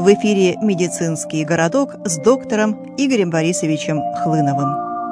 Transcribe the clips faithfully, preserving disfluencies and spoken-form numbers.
В эфире «Медицинский городок» с доктором Игорем Борисовичем Хлыновым.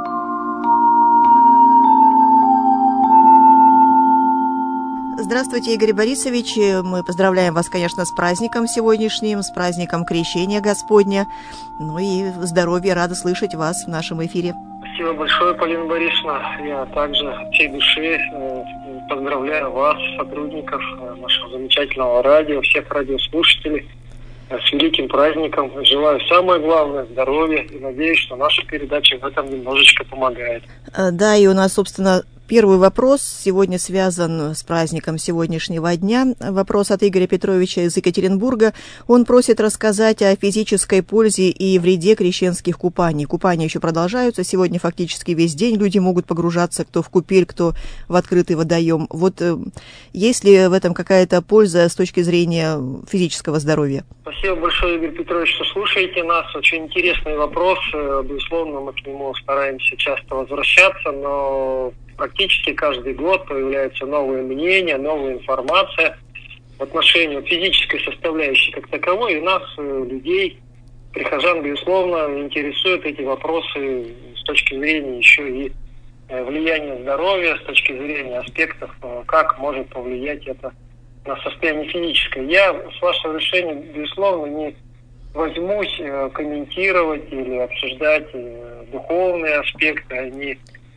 Здравствуйте, Игорь Борисович. Мы поздравляем вас, конечно, с праздником сегодняшним, с праздником Крещения Господня. Ну и здоровья, рада слышать вас в нашем эфире. Спасибо большое, Полина Борисовна. Я также от всей души поздравляю вас, сотрудников нашего замечательного радио, всех радиослушателей с великим праздником. Желаю самое главное – здоровья, и надеюсь, что наша передача в этом немножечко помогает. Да, и у нас, собственно, первый вопрос сегодня связан с праздником сегодняшнего дня. Вопрос от Игоря Петровича из Екатеринбурга. Он просит рассказать о физической пользе и вреде крещенских купаний. Купания еще продолжаются. Сегодня фактически весь день люди могут погружаться, кто в купель, кто в открытый водоем. Вот есть ли в этом какая-то польза с точки зрения физического здоровья? Спасибо большое, Игорь Петрович, что слушаете нас. Очень интересный вопрос. Безусловно, мы к нему стараемся часто возвращаться, но практически каждый год появляются новые мнения, новая информация в отношении физической составляющей как таковой. И нас, людей, прихожан, безусловно, интересуют эти вопросы с точки зрения еще и влияния здоровья, с точки зрения аспектов, как может повлиять это на состояние физическое. Я, с вашего разрешения, безусловно, не возьмусь комментировать или обсуждать духовные аспекты. Они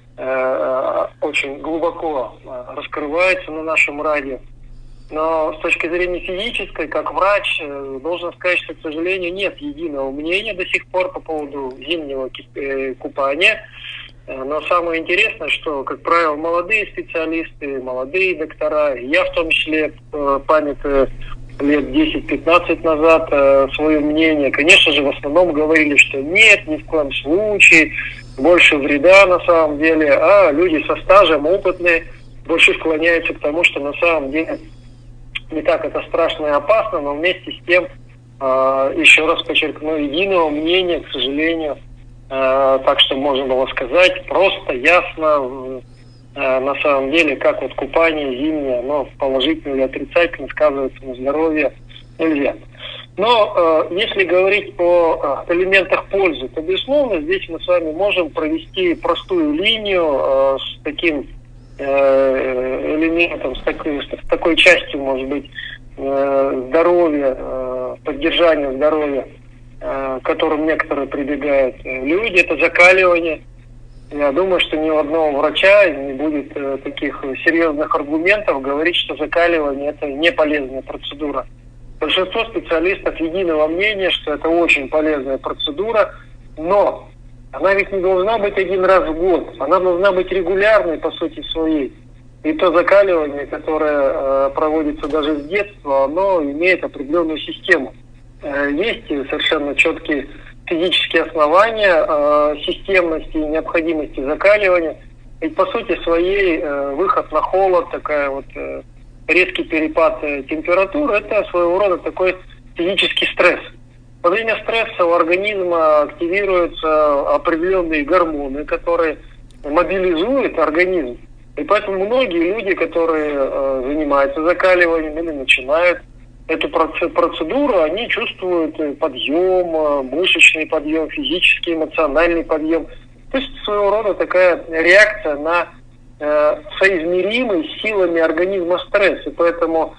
э, очень глубоко раскрываются на нашем радио. Но с точки зрения физической, как врач, должен сказать, что, к сожалению, нет единого мнения до сих пор по поводу зимнего купания. Но самое интересное, что, как правило, молодые специалисты, молодые доктора, я в том числе, памятаю лет десять-пятнадцать назад свое мнение, конечно же, в основном говорили, что нет, ни в коем случае, больше вреда на самом деле, а люди со стажем, опытные, больше склоняются к тому, что на самом деле не так это страшно и опасно, но вместе с тем, еще раз подчеркну, единого мнения, к сожалению, так что можно было сказать просто, ясно, на самом деле, как вот купание зимнее, оно положительно или отрицательно сказывается на здоровье, нельзя. Но э, если говорить о э, элементах пользы, то, безусловно, здесь мы с вами можем провести простую линию э, с таким э, элементом, с такой, с такой частью, может быть, э, здоровья, э, поддержания здоровья, к которым некоторые прибегают люди, это закаливание. Я думаю, что ни у одного врача не будет э, таких серьезных аргументов говорить, что закаливание – это не полезная процедура. Большинство специалистов единого мнения, что это очень полезная процедура, но она ведь не должна быть один раз в год, она должна быть регулярной по сути своей. И то закаливание, которое э, проводится даже с детства, оно имеет определенную систему. Есть совершенно четкие физические основания э, системности и необходимости закаливания. Ведь по сути своей э, выход на холод, такая вот э, резкий перепад э, температуры, это своего рода такой физический стресс. Во время стресса у организма активируются определенные гормоны, которые мобилизуют организм. И поэтому многие люди, которые э, занимаются закаливанием или начинают эту процедуру, они чувствуют подъем, мышечный подъем, физический, эмоциональный подъем. То есть своего рода такая реакция на э, соизмеримый с силами организма стресс. И поэтому,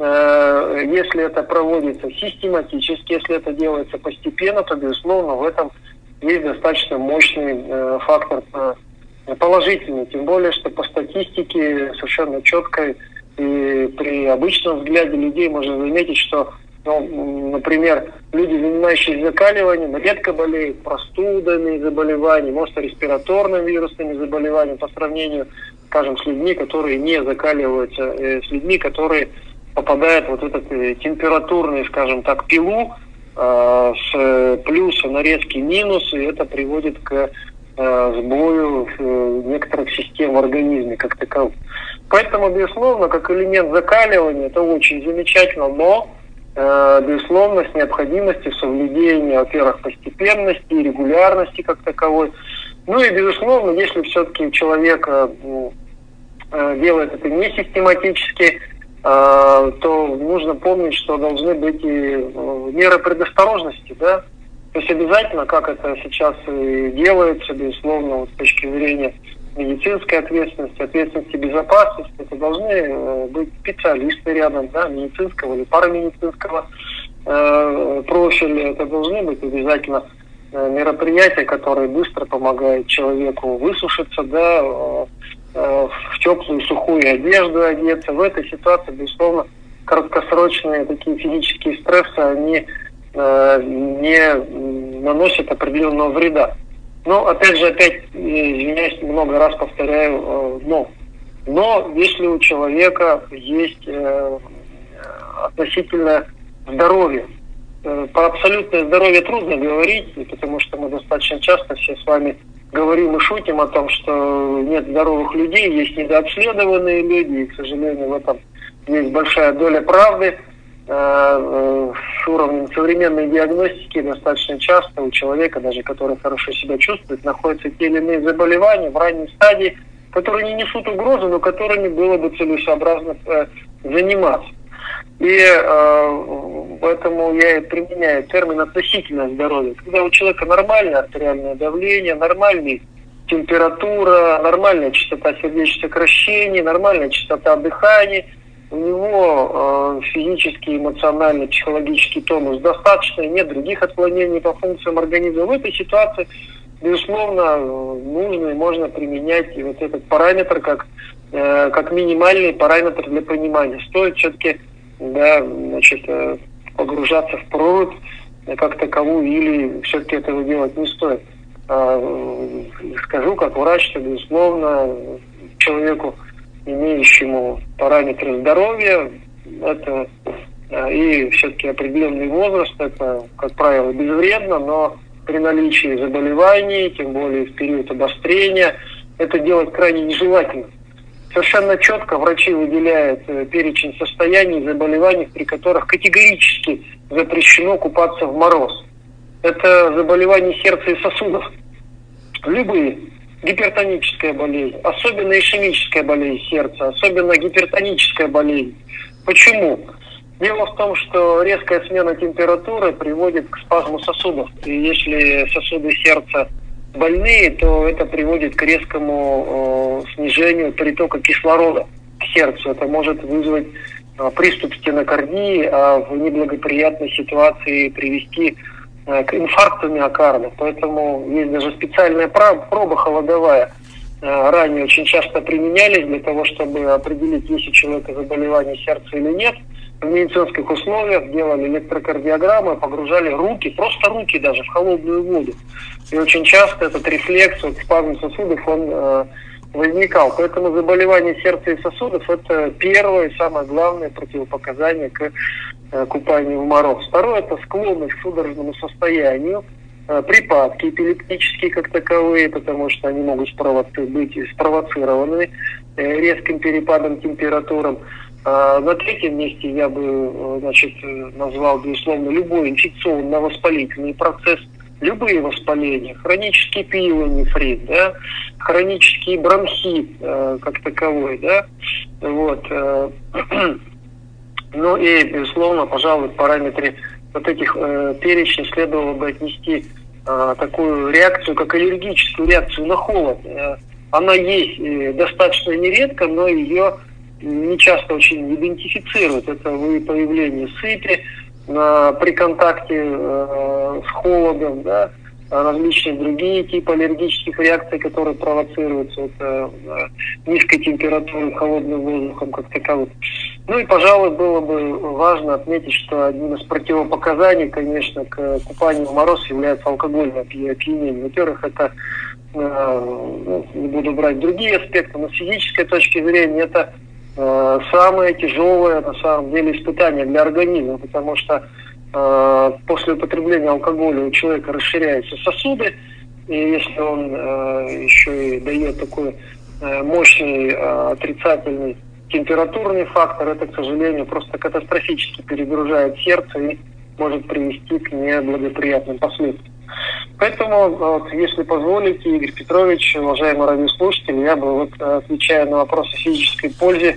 э, если это проводится систематически, если это делается постепенно, то, безусловно, в этом есть достаточно мощный э, фактор э, положительный. Тем более, что по статистике совершенно четкой и при обычном взгляде людей можно заметить, что, ну, например, люди, занимающиеся закаливанием, редко болеют простудами, заболеваниями, может, респираторными вирусными заболеваниями по сравнению, скажем, с людьми, которые не закаливаются, э, с людьми, которые попадают вот в этот э, температурный, скажем так, пилу э, с плюса на резкий минус, и это приводит к э, сбою э, некоторых систем в организме как таковых. Поэтому, безусловно, как элемент закаливания, это очень замечательно, но, э, безусловно, с необходимостью соблюдения, во-первых, постепенности и регулярности как таковой. Ну и, безусловно, если все-таки человек э, э, делает это не систематически, то нужно помнить, что должны быть и меры предосторожности, да. То есть обязательно, как это сейчас и делается, безусловно, вот с точки зрения медицинской ответственности, ответственности безопасности, это должны быть специалисты рядом, да, медицинского или парамедицинского э, профиля. Это должны быть обязательно мероприятия, которые быстро помогают человеку высушиться, да, э, э, в теплую сухую одежду одеться. В этой ситуации, безусловно, краткосрочные такие физические стрессы, они э, не наносят определенного вреда. Но, опять же, опять, извиняюсь, много раз повторяю, э, но. Но если у человека есть э, относительное здоровье, э, про абсолютное здоровье трудно говорить, потому что мы достаточно часто все с вами говорим и шутим о том, что нет здоровых людей, есть недообследованные люди, и, к сожалению, в этом есть большая доля правды. С уровнем современной диагностики достаточно часто у человека, даже который хорошо себя чувствует, находятся те или иные заболевания в ранней стадии, которые не несут угрозы, но которыми было бы целесообразно э, заниматься. И э, поэтому я и применяю термин относительное здоровье. Когда у человека нормальное артериальное давление, нормальная температура, нормальная частота сердечных сокращений, нормальная частота дыхания, у него э, физический, эмоциональный, психологический тонус достаточный, нет других отклонений по функциям организма. В этой ситуации, безусловно, нужно и можно применять и вот этот параметр как, э, как минимальный параметр для понимания. Стоит все-таки, да, значит, э, погружаться в прорубь как таковую или все-таки этого делать не стоит. Э, скажу как врач, что, безусловно, человеку, имеющему параметры здоровья, это и все-таки определенный возраст, это, как правило, безвредно, но при наличии заболеваний, тем более в период обострения, это делать крайне нежелательно. Совершенно четко врачи выделяют перечень состояний и заболеваний, при которых категорически запрещено купаться в мороз. Это заболевания сердца и сосудов. Любые. Гипертоническая болезнь, особенно ишемическая болезнь сердца, особенно гипертоническая болезнь. Почему? Дело в том, что резкая смена температуры приводит к спазму сосудов. И если сосуды сердца больные, то это приводит к резкому э, снижению притока кислорода к сердцу. Это может вызвать э, приступ стенокардии, а в неблагоприятной ситуации привести к инфаркту миокарда. Поэтому есть даже специальная проба холодовая. Ранее очень часто применялись для того, чтобы определить, есть у человека заболевание сердца или нет. В медицинских условиях делали электрокардиограммы, погружали руки, просто руки даже, в холодную воду. И очень часто этот рефлекс, вот, спазм сосудов, он э, возникал. Поэтому заболевание сердца и сосудов – это первое и самое главное противопоказание к э, купанию в мороз. Второе – это склонность к судорожному состоянию, э, припадки эпилептические как таковые, потому что они могут спровоци- быть спровоцированы э, резким перепадом температурам. А на третьем месте я бы, значит, назвал, безусловно, любой инфекционно-воспалительный процесс, любые воспаления, хронический пиелонефрит, да, хронический бронхит э, как таковой, да, вот. Э, ну и, безусловно, пожалуй, в параметре вот этих э, перечней следовало бы отнести э, такую реакцию, как аллергическую реакцию на холод. Э, она есть э, достаточно нередко, но ее не часто очень идентифицируют. Это появление сыпи э, при контакте э, с холодом, да, различные другие типы аллергических реакций, которые провоцируются вот, э, низкой температурой, холодным воздухом как таковым. Ну и, пожалуй, было бы важно отметить, что одним из противопоказаний, конечно, к купанию в мороз является алкогольное опьянение. Во-первых, это, э, ну, не буду брать другие аспекты, но с физической точки зрения это э, самое тяжелое, на самом деле, испытание для организма, потому что после употребления алкоголя у человека расширяются сосуды, и если он э, еще и дает такой э, мощный э, отрицательный температурный фактор, это, к сожалению, просто катастрофически перегружает сердце и может привести к неблагоприятным последствиям. Поэтому, вот, если позволите, Игорь Петрович, уважаемые радиослушатели, я бы, вот, отвечая на вопрос о физической пользе,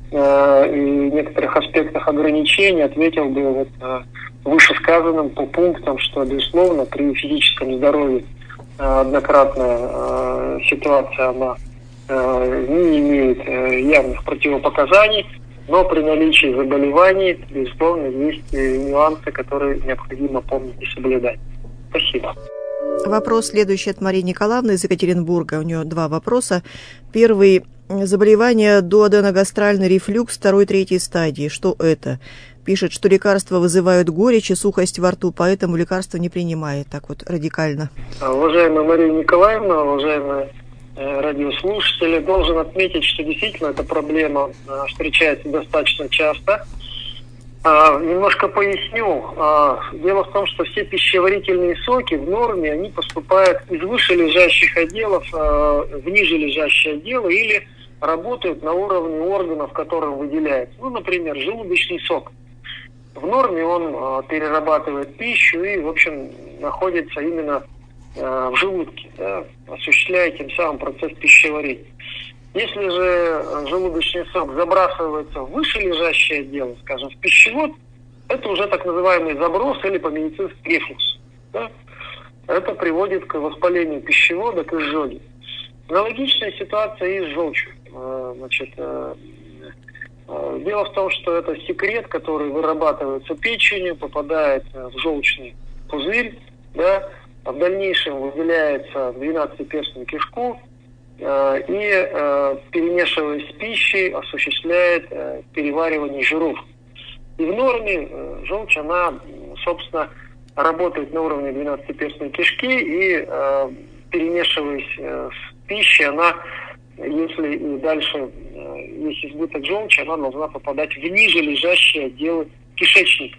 э, и некоторых аспектах ограничений ответил бы вот, э, вышесказанным по пунктам, что, безусловно, при физическом здоровье э, однократная э, ситуация, она э, не имеет э, явных противопоказаний, но при наличии заболеваний, безусловно, есть э, нюансы, которые необходимо помнить и соблюдать. Спасибо. Вопрос следующий от Марии Николаевны из Екатеринбурга. У нее два вопроса. Первый. Заболевание дуоденогастральный рефлюкс второй, третьей стадии. Что это? Пишет, что лекарства вызывают горечь и сухость во рту, поэтому лекарства не принимает. Так вот, радикально. Уважаемая Мария Николаевна, уважаемые э, радиослушатели, должен отметить, что действительно эта проблема э, встречается достаточно часто. А, немножко поясню. А, дело в том, что все пищеварительные соки в норме, они поступают из вышележащих отделов а, в нижележащие отделы или работают на уровне органов, которым выделяется. Ну, например, желудочный сок. В норме он а, перерабатывает пищу и, в общем, находится именно а, в желудке, да, осуществляя тем самым процесс пищеварения. Если же желудочный сок забрасывается в вышележащее отдел, скажем, в пищевод, это уже так называемый заброс или по-медицински рефлюкс. Да? Это приводит к воспалению пищевода, к изжоге. Аналогичная ситуация и с желчью. Значит, дело в том, что это секрет, который вырабатывается печенью, попадает в желчный пузырь, да, а в дальнейшем выделяется в двенадцатиперстную кишку, и, э, перемешиваясь с пищей, осуществляет э, переваривание жиров. И в норме э, желчь, она, собственно, работает на уровне двенадцатиперстной кишки, и, э, перемешиваясь э, с пищей, она, если и дальше э, есть избыток желчи, она должна попадать в ниже лежащие отделы кишечника.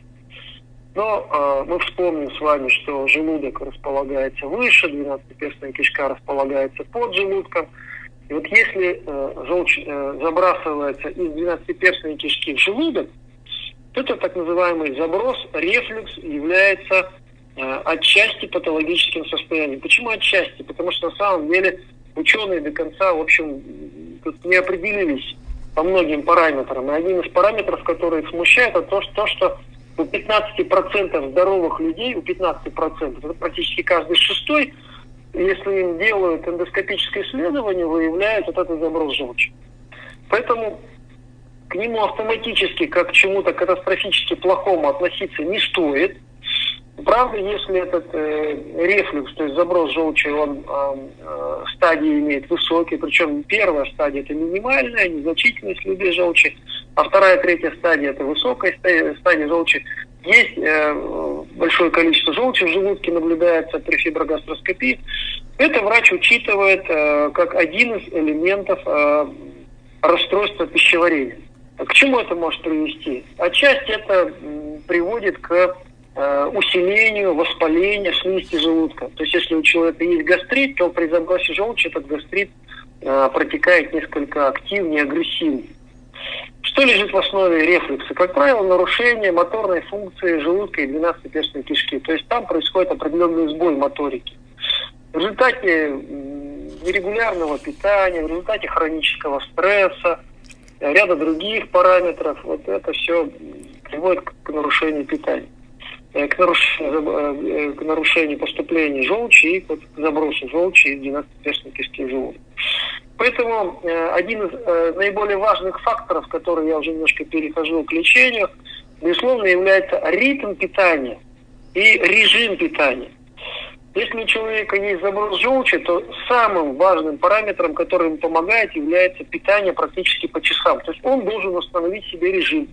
Но э, мы вспомним с вами, что желудок располагается выше, двенадцатиперстная кишка располагается под желудком. И вот если э, желчь э, забрасывается из двенадцатиперстной кишки в желудок, то это так называемый заброс, рефлюкс является э, отчасти патологическим состоянием. Почему отчасти? Потому что на самом деле ученые до конца, в общем, тут не определились по многим параметрам. И один из параметров, который их смущает, это то, что, что у пятнадцати процентов здоровых людей, у пятнадцати процентов, это практически каждый шестой, если им делают эндоскопическое исследование, выявляют вот этот заброс желчи. Поэтому к нему автоматически, как к чему-то катастрофически плохому относиться не стоит. Правда, если этот э, рефлюкс, то есть заброс желчи, он э, э, стадии имеет высокие, причем первая стадия это минимальная, незначительная следы желчи, а вторая, третья стадия это высокая стадия, стадия желчи. Есть э, большое количество желчи в желудке, наблюдается при фиброгастроскопии. Это врач учитывает э, как один из элементов э, расстройства пищеварения. К чему это может привести? Отчасти это м, приводит к усилению воспаления слизисти желудка. То есть, если у человека есть гастрит, то при забросе желчи этот гастрит э, протекает несколько активнее, агрессивнее. Что лежит в основе рефлюкса? Как правило, нарушение моторной функции желудка и двенадцатиперстной кишки. То есть, там происходит определенный сбой моторики. В результате нерегулярного питания, в результате хронического стресса, ряда других параметров, вот это все приводит к нарушению питания. К нарушению, к нарушению поступления желчи и вот к забросу желчи из двенадцатиперстной кишки в желудок. Поэтому э, один из э, наиболее важных факторов, который я уже немножко перехожу к лечению, безусловно, является ритм питания и режим питания. Если у человека есть заброс желчи, то самым важным параметром, который ему помогает, является питание практически по часам. То есть он должен установить себе режим.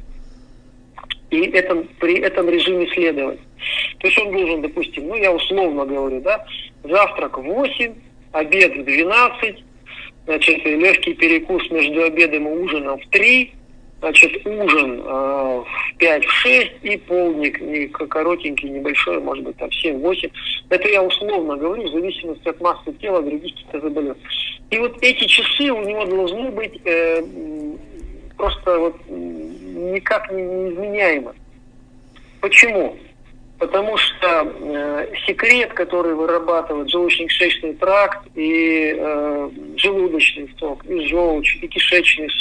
И этом, при этом режиме следовать. То есть он должен, допустим, ну я условно говорю, да, завтрак в восемь, обед в двенадцать, значит, легкий перекус между обедом и ужином в три, значит, ужин э, в пять, в шесть и полдник, и коротенький, небольшой, может быть, там семь-восемь. Это я условно говорю, в зависимости от массы тела, других каких-то заболеваний. И вот эти часы у него должны быть э, просто вот никак не изменяемо. Почему? Потому что э, секрет, который вырабатывает желудочно-кишечный тракт и э, желудочный сок, и желчь, и кишечный сок,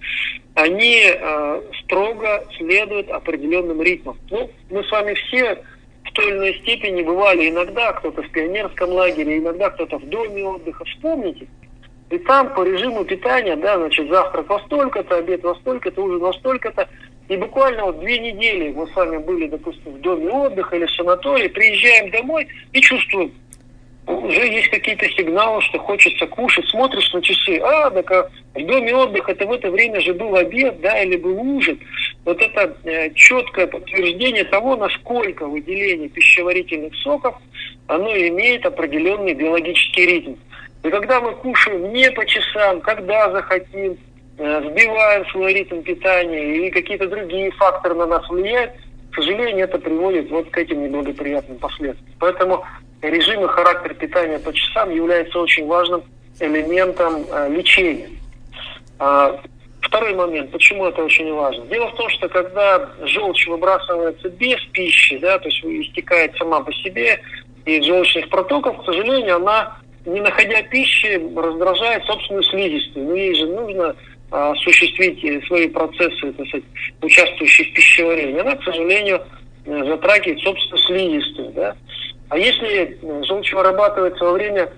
они э, строго следуют определенным ритмам. Ну, мы с вами все в той или иной степени бывали иногда, кто-то в пионерском лагере, иногда кто-то в доме отдыха. Вспомните. И там по режиму питания, да, значит, завтрак во столько-то, обед во столько-то, ужин во столько-то. И буквально вот две недели мы с вами были, допустим, в доме отдыха или в санатории, приезжаем домой и чувствуем, уже есть какие-то сигналы, что хочется кушать, смотришь на часы, а, так а в доме отдыха это в это время же был обед, да, или был ужин. Вот это э, четкое подтверждение того, насколько выделение пищеварительных соков, оно имеет определенный биологический ритм. И когда мы кушаем не по часам, когда захотим, э, сбиваем свой ритм питания или какие-то другие факторы на нас влияют, к сожалению, это приводит вот к этим неблагоприятным последствиям. Поэтому режим и характер питания по часам является очень важным элементом э, лечения. А, второй момент, почему это очень важно. Дело в том, что когда желчь выбрасывается без пищи, да, то есть истекает сама по себе из желчных протоков, к сожалению, она, не находя пищи, раздражает собственную слизистую. Но ей же нужно а, осуществить свои процессы, так сказать, участвующие в пищеварении. Она, к сожалению, затрагивает собственную слизистую, да. А если желчь вырабатывается во время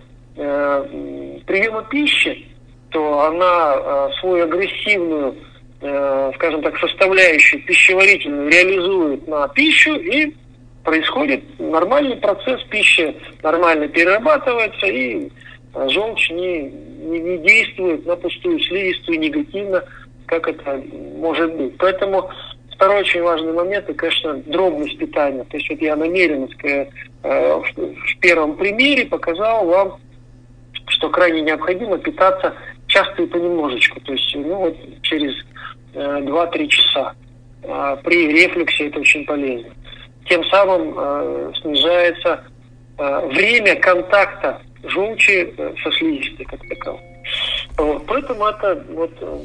э, приема пищи, то она э, свою агрессивную, э, скажем так, составляющую пищеварительную реализует на пищу, и происходит нормальный процесс, пищи нормально перерабатывается, и э, желчь не, не, не действует на пустую слизистую негативно, как это может быть. Поэтому второй очень важный момент, это, конечно, дробность питания. То есть вот я намеренно э, в, в первом примере показал вам, что крайне необходимо питаться часто и понемножечку. То есть ну, вот через э, два-три часа. Э, при рефлюксе это очень полезно. Тем самым э, снижается э, время контакта желчи э, со слизистой как таковой. Вот. Поэтому это вот... Э,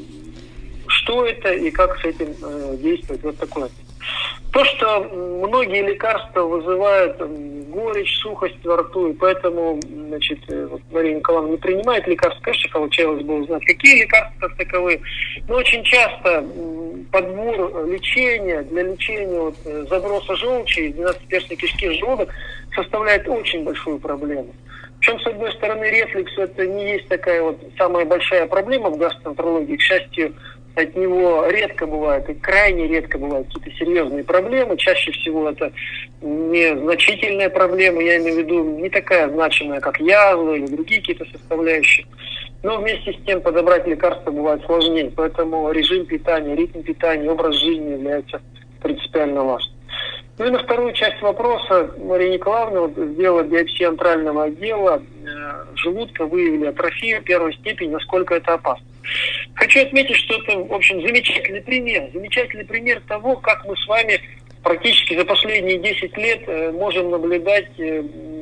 что это и как с этим э, действовать, вот такое. То, что многие лекарства вызывают э, горечь, сухость во рту, и поэтому, значит, э, вот Мария Николаевна не принимает лекарства, конечно, хотелось бы узнать, какие лекарства как таковые. Но очень часто э, подбор лечения, для лечения вот, э, заброса желчи из двенадцатиперстной кишки в желудок составляет очень большую проблему. Причем, с одной стороны, рефлюкс это не есть такая вот самая большая проблема в гастроэнтерологии. К счастью, от него редко бывают, и крайне редко бывают какие-то серьезные проблемы. Чаще всего это незначительная проблема, я имею в виду не такая значимая, как язва или другие какие-то составляющие. Но вместе с тем подобрать лекарства бывает сложнее. Поэтому режим питания, ритм питания, образ жизни является принципиально важным. Ну и на вторую часть вопроса Мария Николаевна вот, сделала биопсию антрального отдела э, желудка, выявили атрофию первой степени, насколько это опасно. Хочу отметить, что это, в общем, замечательный пример. Замечательный пример того, как мы с вами практически за последние десять лет э, можем наблюдать э,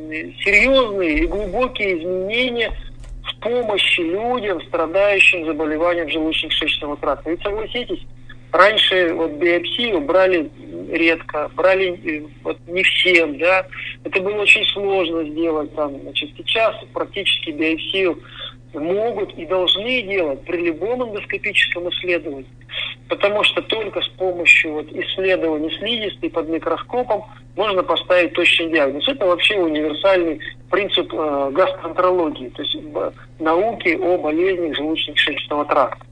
серьезные и глубокие изменения в помощи людям, страдающим заболеванием желудочно-кишечного тракта. Ведь согласитесь, раньше вот биопсию брали редко, брали вот не всем, да. Это было очень сложно сделать там. Значит, сейчас практически биопсию могут и должны делать при любом эндоскопическом исследовании. Потому что только с помощью вот исследований слизистой под микроскопом можно поставить точный диагноз. Это вообще универсальный принцип э, гастроэнтерологии, то есть э, науки о болезнях желудочно-кишечного тракта.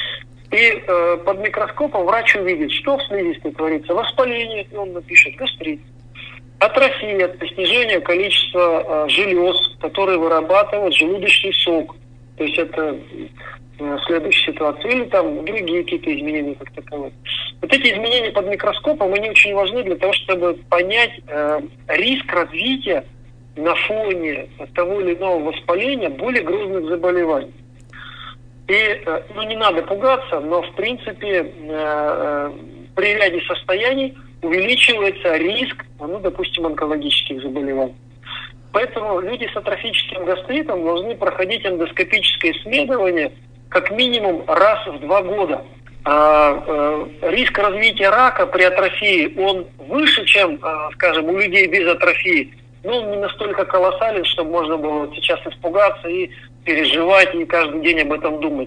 И э, под микроскопом врач увидит, что в слизистой творится. Воспаление, он напишет, гастрит. Атрофия, это снижение количества э, желез, которые вырабатывают желудочный сок. То есть это э, следующая ситуация. Или там другие какие-то изменения как таковые. Вот эти изменения под микроскопом, они очень важны для того, чтобы понять э, риск развития на фоне того или иного воспаления более грозных заболеваний. И, ну, не надо пугаться, но, в принципе, э, при ряде состояний увеличивается риск, ну, допустим, онкологических заболеваний. Поэтому люди с атрофическим гастритом должны проходить эндоскопическое исследование как минимум раз в два года. А, э, риск развития рака при атрофии, он выше, чем, э, скажем, у людей без атрофии, но он не настолько колоссален, чтобы можно было вот сейчас испугаться и переживать и каждый день об этом думать.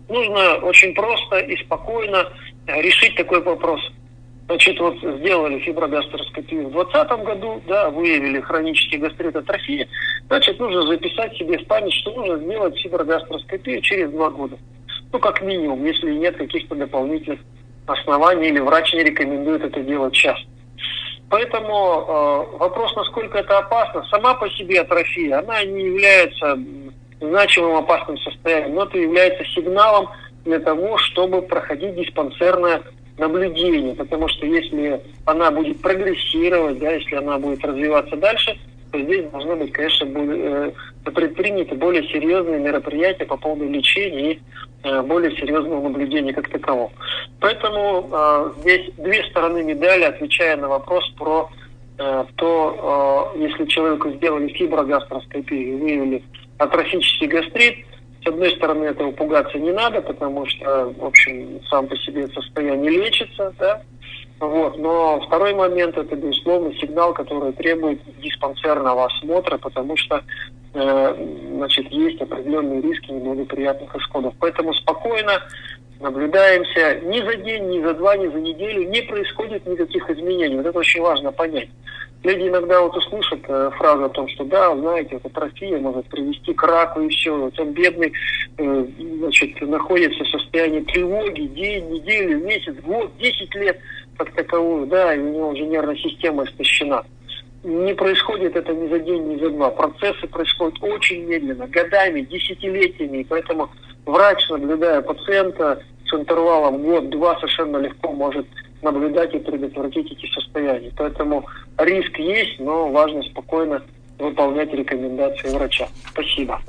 нужно очень просто и спокойно решить такой вопрос. Значит, вот сделали фиброгастроскопию в двадцатом году, да, выявили хронический гастрит атрофии, значит, нужно записать себе в память, что нужно сделать фиброгастроскопию через два года. Ну, как минимум, если нет каких-то дополнительных оснований или врач не рекомендует это делать сейчас. Поэтому э, вопрос, насколько это опасно, сама по себе атрофия, она не является значимым опасным состоянием, но это является сигналом для того, чтобы проходить диспансерное наблюдение, потому что если она будет прогрессировать, да, если она будет развиваться дальше, то здесь должны быть, конечно, более, э, предприняты более серьезные мероприятия по поводу лечения и э, более серьезного наблюдения как такового. Поэтому э, здесь две стороны медали, отвечая на вопрос про э, то, э, если человеку сделали фиброгастроскопию и выявили атрофический гастрит, с одной стороны, этого пугаться не надо, потому что, в общем, сам по себе это состояние лечится, да. Вот. Но второй момент – это, безусловно, сигнал, который требует диспансерного осмотра, потому что, э, значит, есть определенные риски неблагоприятных исходов. Поэтому спокойно наблюдаемся. Ни за день, ни за два, ни за неделю не происходит никаких изменений. Вот это очень важно понять. Люди иногда вот услышат э, фразу о том, что да, знаете, вот атрофия может привести к раку и все. Вот он бедный, э, значит, находится в состоянии тревоги день, неделю, месяц, год, десять лет как таковую, да, и у него уже нервная система истощена. Не происходит это ни за день, ни за два. Процессы происходят очень медленно, годами, десятилетиями, и поэтому врач, наблюдая пациента с интервалом год-два, совершенно легко может наблюдать и предотвратить эти состояния. Поэтому риск есть, но важно спокойно выполнять рекомендации врача. Спасибо.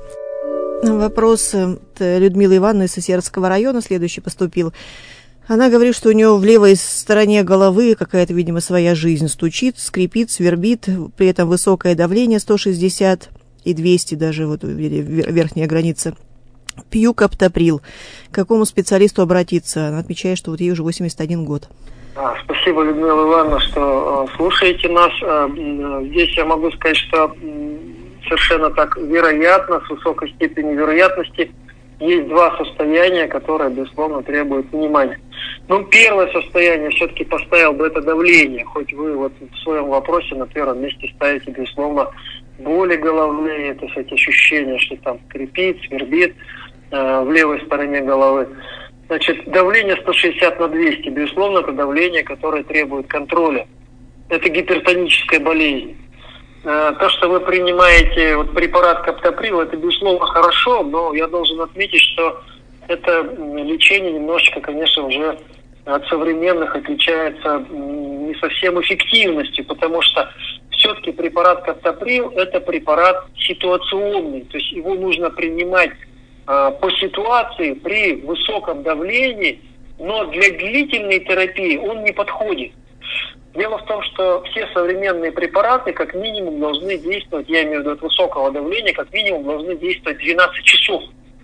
Вопрос Людмилы Ивановны из Сосердского района следующий поступил. Она говорит, что у нее в левой стороне головы какая-то, видимо, своя жизнь стучит, скрипит, свербит, при этом высокое давление сто шестьдесят и двести даже, вот верхняя граница. Пью каптоприл. К какому специалисту обратиться? Она отмечает, что вот ей уже восемьдесят один год. А, спасибо, Людмила Ивановна, что э, слушаете нас. Э, э, здесь я могу сказать, что э, совершенно так вероятно, с высокой степенью вероятности, есть два состояния, которые, безусловно, требуют внимания. Ну, первое состояние все-таки поставил бы это давление, хоть вы вот в своем вопросе на первом месте ставите, безусловно, боли головные, то есть эти ощущения, что там скрипит, свербит э, в левой стороне головы. Значит, давление сто шестьдесят на двести, безусловно, это давление, которое требует контроля. Это гипертоническая болезнь. То, что вы принимаете вот препарат каптоприл, это, безусловно, хорошо, но я должен отметить, что это лечение немножечко, конечно, уже от современных отличается не совсем эффективностью, потому что все-таки препарат каптоприл – это препарат ситуационный, то есть его нужно принимать а, по ситуации при высоком давлении, но для длительной терапии он не подходит. Дело в том, что все современные препараты как минимум должны действовать, я имею в виду от высокого давления, как минимум должны действовать двенадцать часов.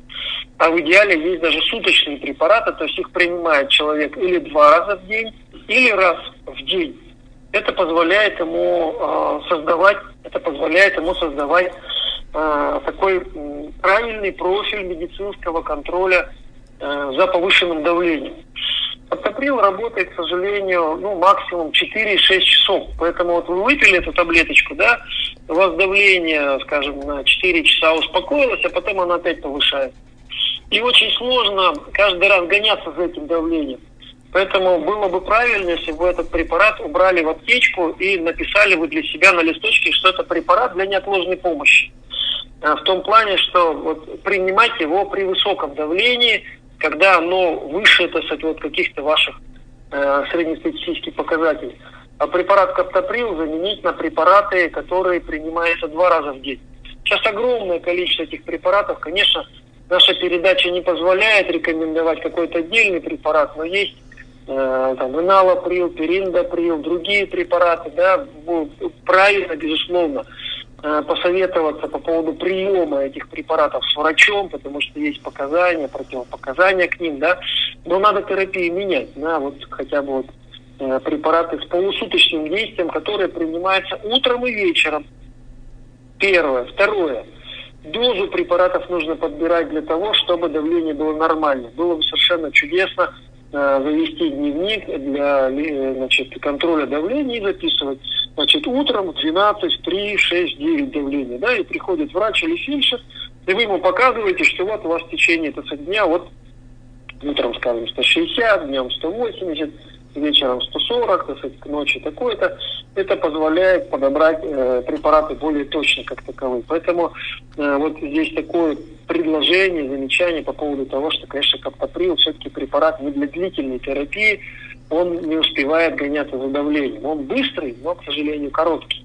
А в идеале есть даже суточные препараты, то есть их принимает человек или два раза в день, или раз в день. Это позволяет ему э, создавать, это позволяет ему создавать э, такой э, правильный профиль медицинского контроля э, за повышенным давлением. Каптоприл работает, к сожалению, ну, максимум четыре-шесть часов. Поэтому вот вы выпили эту таблеточку, да, у вас давление, скажем, на четыре часа успокоилось, а потом оно опять повышается. И очень сложно каждый раз гоняться за этим давлением. Поэтому было бы правильно, если бы этот препарат убрали в аптечку и написали бы для себя на листочке, что это препарат для неотложной помощи. В том плане, что вот принимать его при высоком давлении, когда оно выше, так сказать, вот каких-то ваших э, среднестатистических показателей. А препарат каптоприл заменить на препараты, которые принимаются два раза в день. Сейчас огромное количество этих препаратов. Конечно, наша передача не позволяет рекомендовать какой-то отдельный препарат, но есть э, там, эналоприл, периндоприл, другие препараты. Да, правильно, безусловно, посоветоваться по поводу приема этих препаратов с врачом, потому что есть показания, противопоказания к ним, да, но надо терапию менять, да, вот хотя бы вот э, препараты с полусуточным действием, которые принимаются утром и вечером. Первое. Второе. дозу препаратов нужно подбирать для того, чтобы давление было нормальное. Было бы совершенно чудесно э, завести дневник для значит, контроля давления и записывать. Значит, утром двенадцать, три, шесть, девять давление. Да, и приходит врач или фельдшер, и вы ему показываете, что вот у вас в течение так сказать, дня, вот утром, скажем, сто шестьдесят, днем сто восемьдесят, вечером сто сорок, так сказать, к ночи такой-то. Это позволяет подобрать э, препараты более точно, как таковые. Поэтому э, вот здесь такое предложение, замечание по поводу того, что, конечно, каптоприл все-таки препарат не для длительной терапии, он не успевает гоняться за давлением. Он быстрый, но, к сожалению, короткий,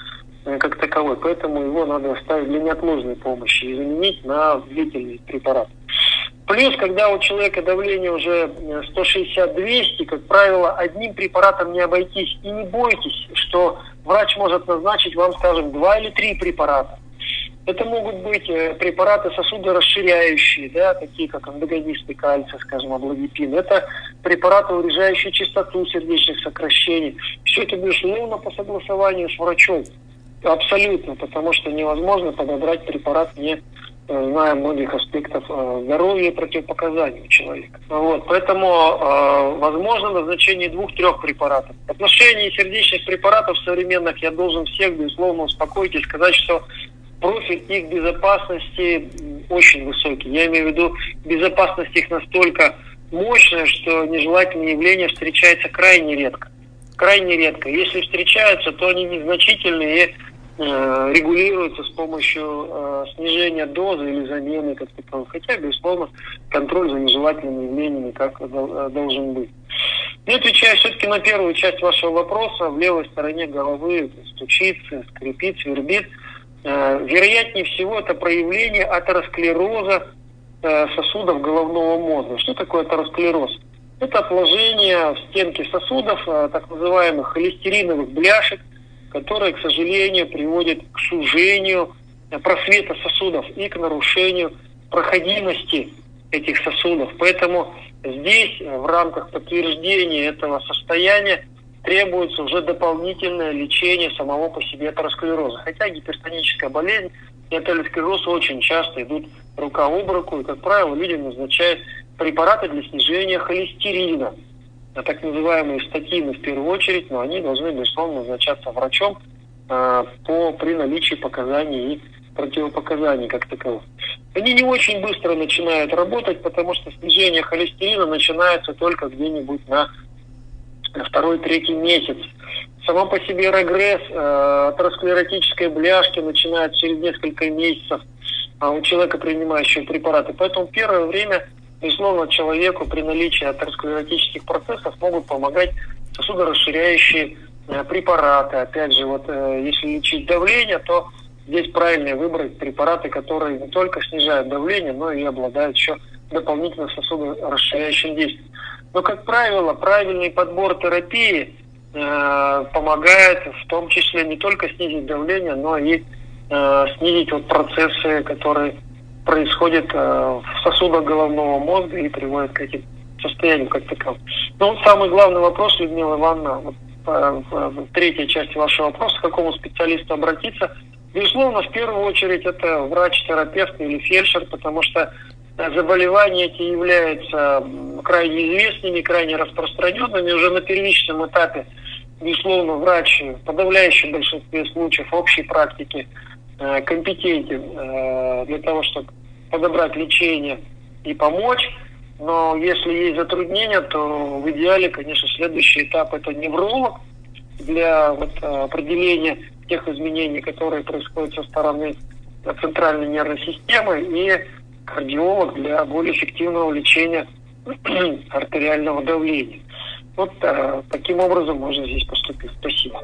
э, как таковой. Поэтому его надо оставить для неотложной помощи и заменить на длительный препарат. Плюс, когда у человека давление уже сто шестьдесят - двести, как правило, одним препаратом не обойтись. И не бойтесь, что врач может назначить вам, скажем, два или три препарата. Это могут быть препараты сосудорасширяющие, да, такие как антагонисты кальция, скажем, обладипин. Это препараты, урежающие частоту сердечных сокращений. Все это, безусловно, по согласованию с врачом. Абсолютно, потому что невозможно подобрать препарат, не зная многих аспектов здоровья и противопоказаний у человека. Вот, поэтому э, возможно назначение двух-трех препаратов. В отношении сердечных препаратов современных я должен всех, безусловно, успокоить и сказать, что профиль их безопасности очень высокий. Я имею в виду, безопасность их настолько мощная, что нежелательные явления встречаются крайне редко. Крайне редко. Если встречаются, то они незначительные и регулируется с помощью э, снижения дозы или замены как таковой. Хотя, безусловно, контроль за нежелательными явлениями как должен быть. Я отвечаю все-таки на первую часть вашего вопроса. В левой стороне головы стучит, скрипит, свербит. Э, вероятнее всего, это проявление атеросклероза э, сосудов головного мозга. Что такое атеросклероз? Это отложение в стенке сосудов э, так называемых холестериновых бляшек, которые, к сожалению, приводят к сужению просвета сосудов и к нарушению проходимости этих сосудов. Поэтому здесь, в рамках подтверждения этого состояния, требуется уже дополнительное лечение самого по себе атеросклероза. Хотя гипертоническая болезнь и атеросклероз очень часто идут рука об руку, и, как правило, людям назначают препараты для снижения холестерина. Так называемые статины в первую очередь, но они должны, безусловно, назначаться врачом э, по, при наличии показаний и противопоказаний как таковых. Они не очень быстро начинают работать, потому что снижение холестерина начинается только где-нибудь на второй-третий месяц. Само по себе регресс э, атеросклеротической бляшки начинается через несколько месяцев э, у человека, принимающего препараты. Поэтому первое время, безусловно, человеку при наличии атеросклеротических процессов могут помогать сосудорасширяющие э, препараты. Опять же, вот э, если лечить давление, то здесь правильно выбрать препараты, которые не только снижают давление, но и обладают еще дополнительно сосудорасширяющим действием. Но, как правило, правильный подбор терапии э, помогает в том числе не только снизить давление, но и э, снизить вот процессы, которые происходит э, в сосудах головного мозга и приводит к этим состояниям как таковым. Ну, самый главный вопрос, Людмила Ивановна, вот, э, в третьей части вашего вопроса, к какому специалисту обратиться. Безусловно, в первую очередь это врач-терапевт или фельдшер, потому что заболевания эти являются крайне известными, крайне распространенными. Уже на первичном этапе, безусловно, врач в подавляющем большинстве случаев общей практики компетентен для того, чтобы подобрать лечение и помочь. Но если есть затруднения, то в идеале, конечно, следующий этап – это невролог для вот, определения тех изменений, которые происходят со стороны центральной нервной системы, и кардиолог для более эффективного лечения артериального давления. Вот а, таким образом можно здесь поступить. Спасибо.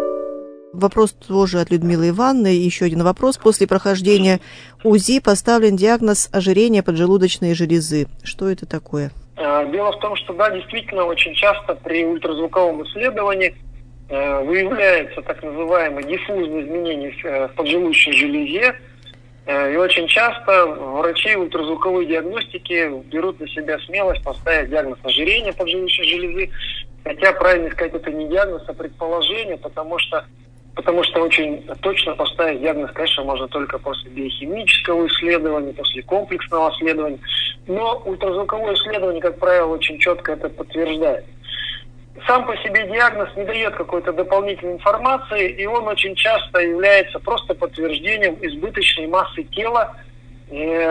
Вопрос тоже от Людмилы Ивановны. Еще один вопрос. После прохождения УЗИ поставлен диагноз ожирения поджелудочной железы. Что это такое? Дело в том, что да, действительно, очень часто при ультразвуковом исследовании э, выявляется так называемое диффузное изменение в поджелудочной железе. Э, и очень часто врачи ультразвуковой диагностики берут на себя смелость поставить диагноз ожирения поджелудочной железы. Хотя, правильно сказать, это не диагноз, а предположение, потому что потому что очень точно поставить диагноз, конечно, можно только после биохимического исследования, после комплексного исследования. Но ультразвуковое исследование, как правило, очень четко это подтверждает. Сам по себе диагноз не дает какой-то дополнительной информации, и он очень часто является просто подтверждением избыточной массы тела э,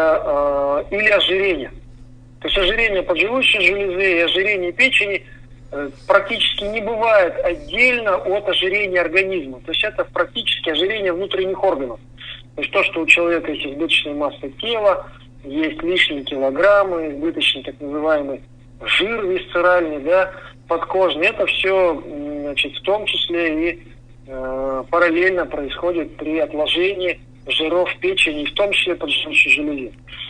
э, или ожирения. То есть ожирение поджелудочной железы и ожирение печени практически не бывает отдельно от ожирения организма. То есть это практически ожирение внутренних органов. То есть то, что у человека есть избыточная масса тела, есть лишние килограммы, избыточный так называемый жир висцеральный, да, подкожный, это все, значит, в том числе и э, параллельно происходит при отложении жиров в печени, в том числе поджелудочной железе.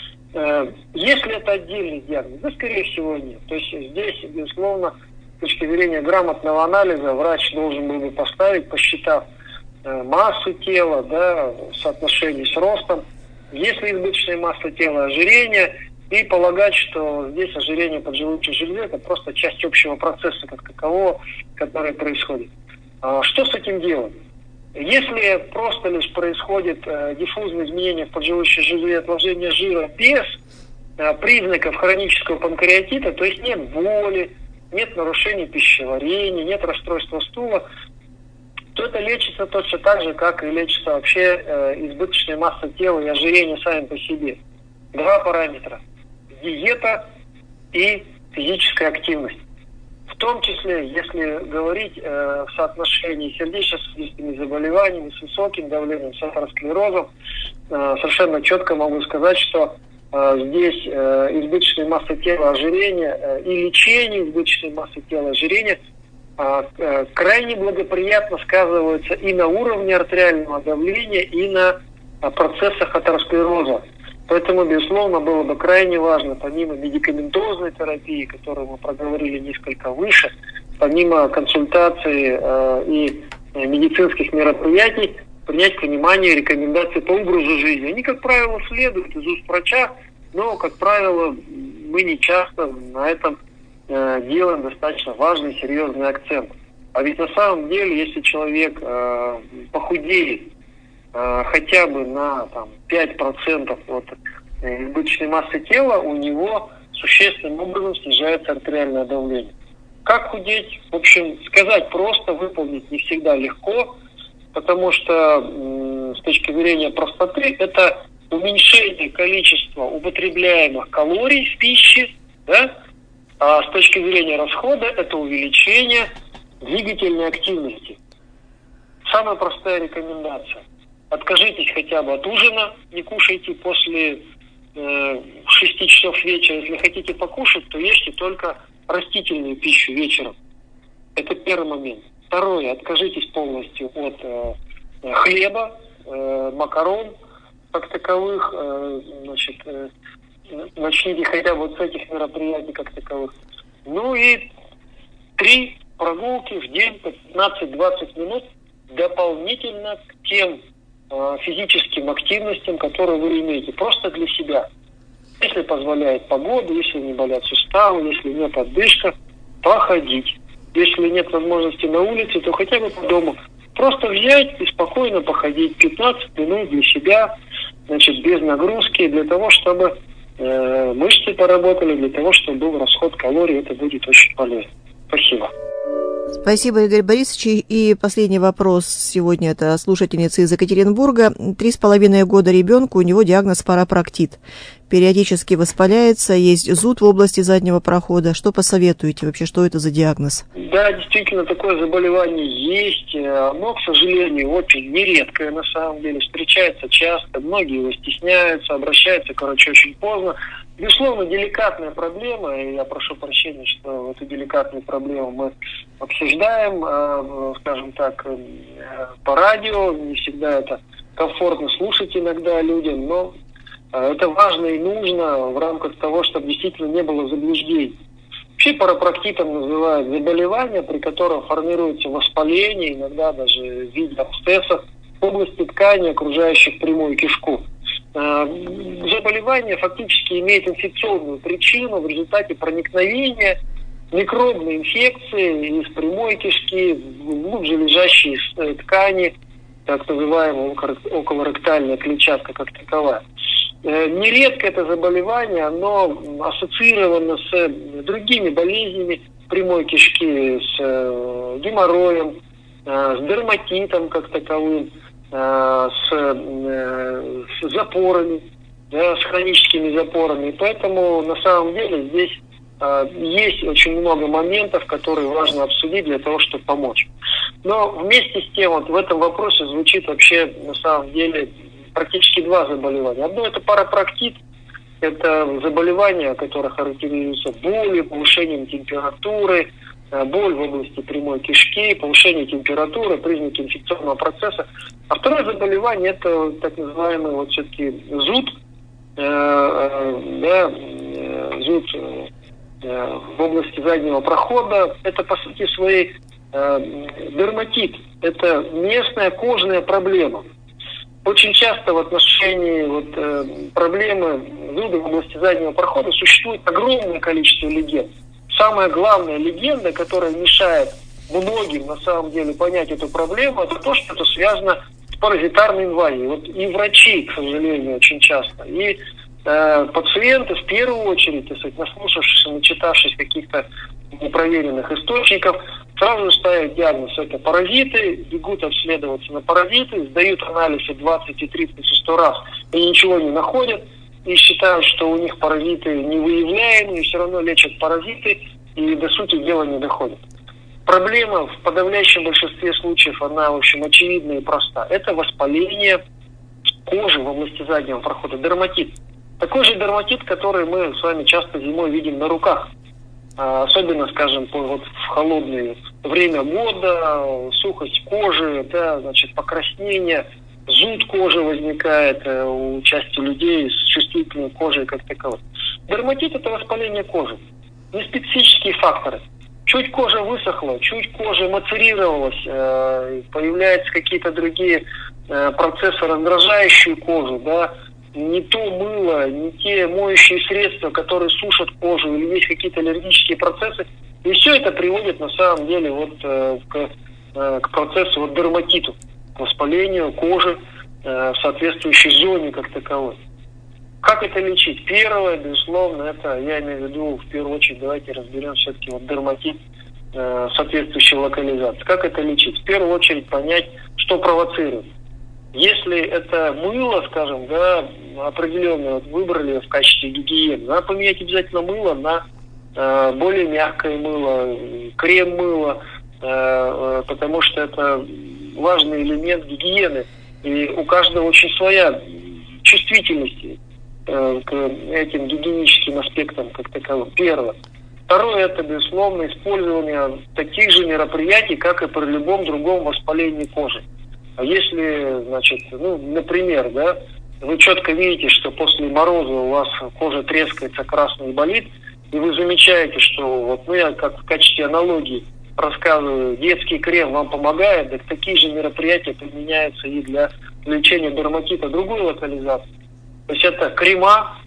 Э, если это отдельный диагноз, да, скорее всего, нет. То есть здесь, безусловно, с точки зрения грамотного анализа врач должен был бы поставить, посчитав э, массу тела, да, в соотношении с ростом, если избыточная масса тела, ожирение, и полагать, что здесь ожирение поджелудочной железы – это просто часть общего процесса как такового, который происходит. А что с этим делать? Если просто лишь происходит э, диффузное изменение в поджелудочной железе, отложение жира без э, признаков хронического панкреатита, то есть нет боли, нет нарушений пищеварения, нет расстройства стула, то это лечится точно так же, как и лечится вообще э, избыточная масса тела и ожирение сами по себе. Два параметра – диета и физическая активность. В том числе, если говорить э, в соотношении с сердечно-сосудистыми заболеваниями, с высоким давлением, с атеросклерозом, э, совершенно четко могу сказать, что здесь э, избыточная масса тела, ожирения э, и лечение избыточной массы тела, ожирения э, э, крайне благоприятно сказываются и на уровне артериального давления, и на э, процессах атеросклероза. Поэтому, безусловно, было бы крайне важно, помимо медикаментозной терапии, которую мы проговорили несколько выше, помимо консультаций э, и э, медицинских мероприятий, принять к вниманию рекомендации по образу жизни. Они, как правило, следуют из уст врача, но, как правило, мы не часто на этом э, делаем достаточно важный, серьезный акцент. А ведь на самом деле, если человек э, похудеет э, хотя бы на там, пять процентов от э, избыточной массы тела, у него существенным образом снижается артериальное давление. Как худеть? В общем, сказать просто, выполнить не всегда легко, потому что м, с точки зрения простоты это уменьшение количества употребляемых калорий в пище, да? А с точки зрения расхода это увеличение двигательной активности. Самая простая рекомендация. Откажитесь хотя бы от ужина, не кушайте после э, шести часов вечера. Если хотите покушать, то ешьте только растительную пищу вечером. Это первый момент. Второе, откажитесь полностью от э, хлеба, э, макарон как таковых, э, значит, э, начните хотя бы вот с этих мероприятий как таковых. Ну и три прогулки в день по пятнадцать-двадцать минут дополнительно к тем э, физическим активностям, которые вы имеете, просто для себя. Если позволяет погода, если не болят суставы, если нет отдышка, походить. Если нет возможности на улице, то хотя бы по дому. Просто взять и спокойно походить пятнадцать минут для себя, значит, без нагрузки, для того, чтобы э, мышцы поработали, для того, чтобы был расход калорий. Это будет очень полезно. Спасибо. Спасибо, Игорь Борисович. И последний вопрос сегодня это слушательница из Екатеринбурга. Три с половиной года ребенку, у него диагноз парапроктит. Периодически воспаляется, есть зуд в области заднего прохода. Что посоветуете вообще, что это за диагноз? Да, действительно, такое заболевание есть, но, к сожалению, очень нередкое на самом деле. Встречается часто, многие его стесняются, обращаются, короче, очень поздно. Безусловно, деликатная проблема, и я прошу прощения, что эту деликатную проблему мы обсуждаем, э, скажем так, э, по радио, не всегда это комфортно слушать иногда людям, но э, это важно и нужно в рамках того, чтобы действительно не было заблуждений. Вообще парапроктитом называют заболевание, при котором формируется воспаление, иногда даже в виде абсцессов в области ткани, окружающих прямую кишку. Заболевание фактически имеет инфекционную причину в результате проникновения микробной инфекции из прямой кишки в глубже лежащие ткани так называемая околоректальная клетчатка как таковая. Нередко это заболевание, оно ассоциировано с другими болезнями прямой кишки, с геморроем, с дерматитом как таковым, с, с запорами, да, с хроническими запорами. И поэтому на самом деле здесь есть очень много моментов, которые важно обсудить для того, чтобы помочь. Но вместе с тем вот в этом вопросе звучит вообще на самом деле практически два заболевания. Одно – это парапроктит, это заболевание, которое характеризуется болью, повышением температуры, боль в области прямой кишки, повышение температуры, признаки инфекционного процесса. А второе заболевание – это так называемый вот все-таки зуд, э, э, да, э, зуд э, в области заднего прохода. Это по сути своей э, дерматит, это местная кожная проблема. Очень часто в отношении вот, э, проблемы зуда в области заднего прохода существует огромное количество легенд. Самая главная легенда, которая мешает многим на самом деле понять эту проблему, это то, что это связано с паразитарной инвазией. Вот и врачи, к сожалению, очень часто, и э, пациенты в первую очередь, если наслушавшись, начитавшись каких-то непроверенных источников, сразу ставят диагноз: это паразиты, бегут обследоваться на паразиты, сдают анализы двадцать, тридцать и сто раз и ничего не находят, и считают, что у них паразиты невыявляемые, и все равно лечат паразиты, и до сути дела не доходят. Проблема в подавляющем большинстве случаев, она, в общем, очевидна и проста. Это воспаление кожи в области заднего прохода, дерматит. Такой же дерматит, который мы с вами часто зимой видим на руках. Особенно, скажем, вот в холодное время года, сухость кожи, да, значит, покраснение, зуд кожи возникает у части людей с чувствительной кожей как таковой. Дерматит – это воспаление кожи. Неспецифические факторы. Чуть кожа высохла, чуть кожа мацерировалась, появляются какие-то другие процессы, раздражающие кожу, да, не то мыло, не те моющие средства, которые сушат кожу, или есть какие-то аллергические процессы. И все это приводит на самом деле вот э, к, э, к процессу вот, дерматиту, к воспалению кожи э, в соответствующей зоне как таковой. Как это лечить? Первое, безусловно, это, я имею в виду, в первую очередь, давайте разберем все-таки вот дерматит э, соответствующей локализации. Как это лечить? В первую очередь понять, что провоцирует. Если это мыло, скажем, да, определенное вот выбрали в качестве гигиены, надо поменять обязательно мыло на э, более мягкое мыло, крем-мыло, э, э, потому что это важный элемент гигиены. И у каждого очень своя чувствительность э, к этим гигиеническим аспектам как таковым. Первое. Второе, это, безусловно, использование таких же мероприятий, как и при любом другом воспалении кожи. А если, значит, ну, например, да, вы четко видите, что после мороза у вас кожа трескается, красно и болит, и вы замечаете, что вот, ну, я как в качестве аналогии рассказываю, детский крем вам помогает, так такие же мероприятия применяются и для лечения дерматита другой локализации. То есть это крема,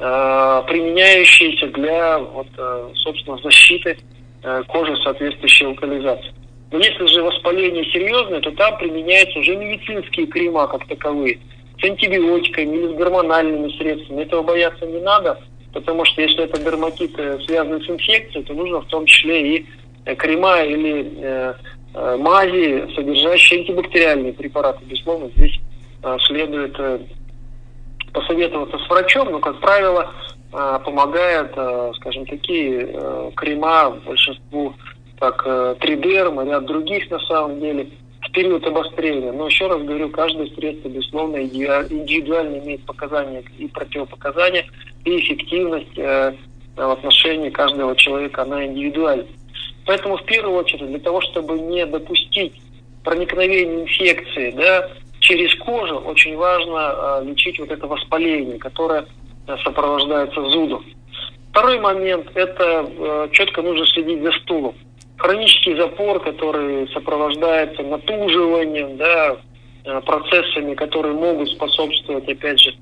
э, применяющиеся для, вот, э, собственно, защиты э, кожи соответствующей локализации. Но если же воспаление серьезное, то там применяются уже медицинские крема как таковые, с антибиотиками или с гормональными средствами. Этого бояться не надо, потому что если это дерматит связан с инфекцией, то нужно в том числе и крема или э, э, мази, содержащие антибактериальные препараты. Безусловно, здесь э, следует э, посоветоваться с врачом, но, как правило, э, помогают, э, скажем, такие э, крема большинству, как э, Тридерм и ряд других, на самом деле, в период обострения. Но еще раз говорю, каждое средство, безусловно, индивидуально имеет показания и противопоказания, и эффективность э, в отношении каждого человека, она индивидуальна. Поэтому, в первую очередь, для того, чтобы не допустить проникновения инфекции, да, через кожу, очень важно э, лечить вот это воспаление, которое э, сопровождается зудом. Второй момент – это э, четко нужно следить за стулом. Хронический запор, который сопровождается натуживанием, да, процессами, которые могут способствовать, опять же,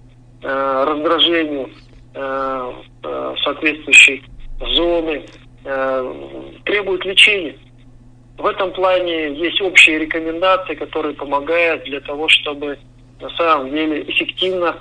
раздражению соответствующей зоны, требует лечения. В этом плане есть общие рекомендации, которые помогают для того, чтобы на самом деле эффективно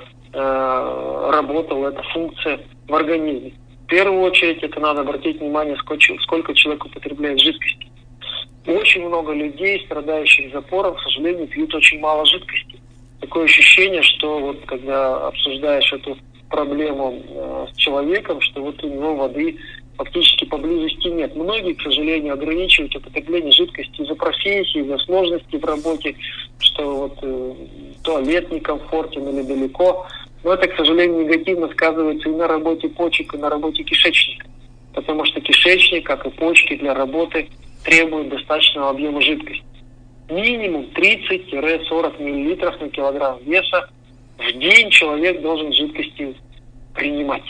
э, работала эта функция в организме. В первую очередь это надо обратить внимание, сколько, сколько человек употребляет жидкости. Очень много людей, страдающих запором, к сожалению, пьют очень мало жидкости. Такое ощущение, что вот когда обсуждаешь эту проблему э, с человеком, что вот у него воды фактически поблизости нет. Многие, к сожалению, ограничивают употребление жидкости из-за профессии, из-за сложностей в работе, что вот э, туалет некомфортен или далеко. Но это, к сожалению, негативно сказывается и на работе почек, и на работе кишечника. Потому что кишечник, как и почки, для работы требует достаточного объема жидкости. Минимум тридцать-сорок миллилитров на килограмм веса в день человек должен жидкости принимать.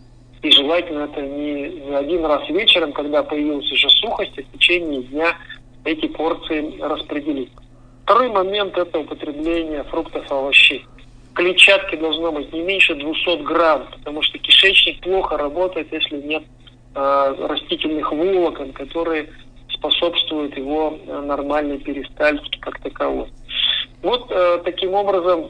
И желательно это не за один раз вечером, когда появилась уже сухость, а в течение дня эти порции распределить. Второй момент – это употребление фруктов и овощей. Клетчатки должно быть не меньше двести грамм, потому что кишечник плохо работает, если нет э, растительных волокон, которые способствуют его нормальной перистальтике как таковой. Вот э, таким образом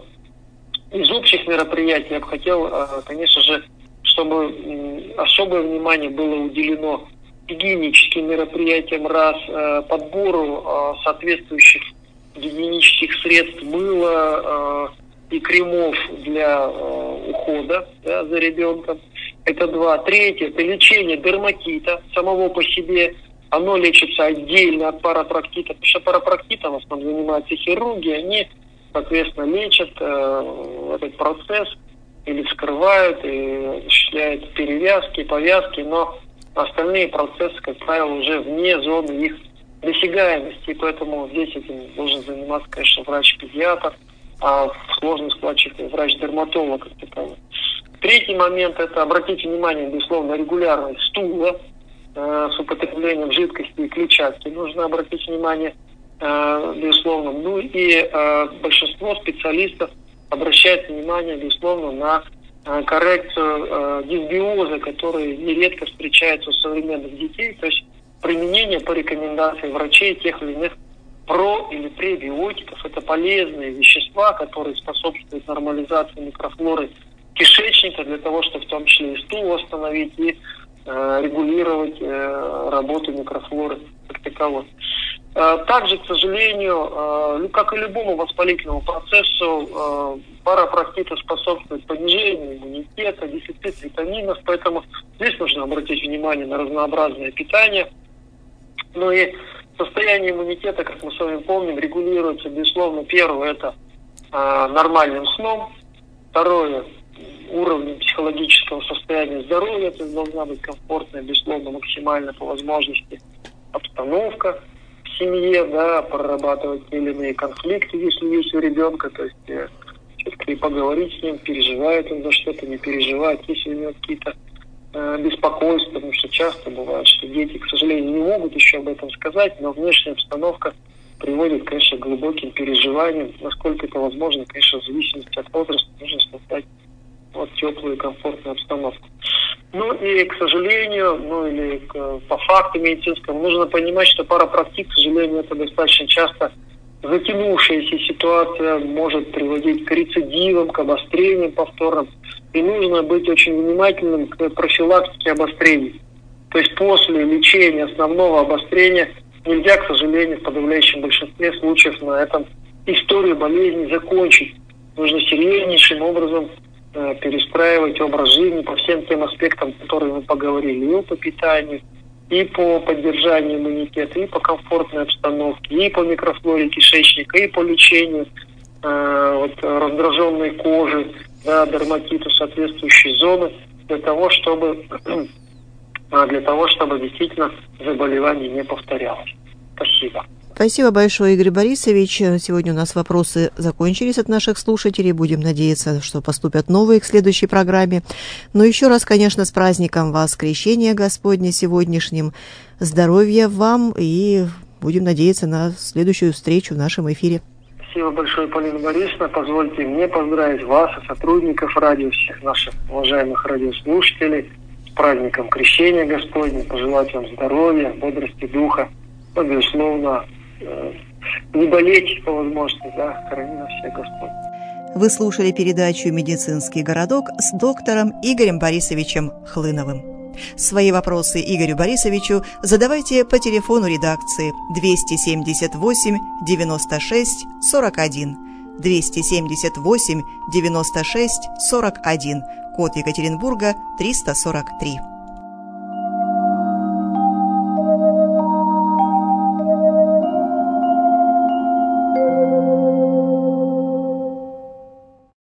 из общих мероприятий я бы хотел, э, конечно же, чтобы э, особое внимание было уделено гигиеническим мероприятиям, раз, э, подбору э, соответствующих гигиенических средств, мыла э, и кремов для э, ухода, да, за ребенком. Это два. Третье – это лечение дерматита самого по себе. Оно лечится отдельно от парапроктита, потому что парапроктитом в основном занимаются хирурги, они, соответственно, лечат э, этот процесс или вскрывают и осуществляют перевязки, повязки, но остальные процессы, как правило, уже вне зоны их досягаемости, и поэтому здесь этим должен заниматься, конечно, врач-педиатр, а в сложных случаях врач-дерматолог как таковой. Третий момент – это обратить внимание, безусловно, на регулярность стула э, с употреблением жидкости и клетчатки. Нужно обратить внимание, э, безусловно. Ну и э, большинство специалистов обращает внимание, безусловно, на э, коррекцию э, дисбиоза, который нередко встречается у современных детей, то есть применение по рекомендации врачей тех или иных про- или пребиотиков. Это полезные вещества, которые способствуют нормализации микрофлоры кишечника для того, чтобы в том числе и стул восстановить и э, регулировать э, работу микрофлоры как таковой. Э, также, к сожалению, э, как и любому воспалительному процессу, э, парапроктита способствует понижению иммунитета, дефицит витаминов, поэтому здесь нужно обратить внимание на разнообразное питание. Ну и состояние иммунитета, как мы с вами помним, регулируется, безусловно, первое – это э, нормальным сном, второе – уровнем психологического состояния здоровья, то есть должна быть комфортная, безусловно, максимально по возможности обстановка в семье, да, прорабатывать те или иные конфликты, если есть у ребенка, то есть э, все-таки поговорить с ним, переживает он за что-то, не переживает, если у него какие-то э, беспокойства, потому что часто бывает, что дети, к сожалению, не могут еще об этом сказать, но внешняя обстановка приводит, конечно, к глубоким переживаниям, насколько это возможно, конечно, в зависимости от возраста нужно создать вот теплую и комфортную обстановку. Ну и, к сожалению, ну или к, по факту медицинскому, нужно понимать, что парапроктит, к сожалению, это достаточно часто затянувшаяся ситуация, может приводить к рецидивам, к обострениям повторным. И нужно быть очень внимательным к профилактике обострений. То есть после лечения основного обострения нельзя, к сожалению, в подавляющем большинстве случаев на этом историю болезни закончить. Нужно серьезнейшим образом перестраивать образ жизни по всем тем аспектам, которые мы поговорили, и по питанию, и по поддержанию иммунитета, и по комфортной обстановке, и по микрофлоре кишечника, и по лечению э, вот, раздраженной кожи, да, дерматиту соответствующей зоны, для того, чтобы для того, чтобы действительно заболевание не повторялось. Спасибо. Спасибо большое, Игорь Борисович. Сегодня у нас вопросы закончились от наших слушателей. Будем надеяться, что поступят новые к следующей программе. Но еще раз, конечно, с праздником вас, Крещения Господня сегодняшним. Здоровья вам и будем надеяться на следующую встречу в нашем эфире. Спасибо большое, Полина Борисовна. Позвольте мне поздравить вас и сотрудников радио, всех наших уважаемых радиослушателей с праздником Крещения Господня. Пожелать вам здоровья, бодрости духа. ну, безусловно, не болеть по возможности, да, храни нас всех Господь. Вы слушали передачу «Медицинский городок» с доктором Игорем Борисовичем Хлыновым. Свои вопросы Игорю Борисовичу задавайте по телефону редакции двести семьдесят восемь девяносто шесть сорок один, двести семьдесят восемь девяносто шесть сорок один, код Екатеринбурга триста сорок три.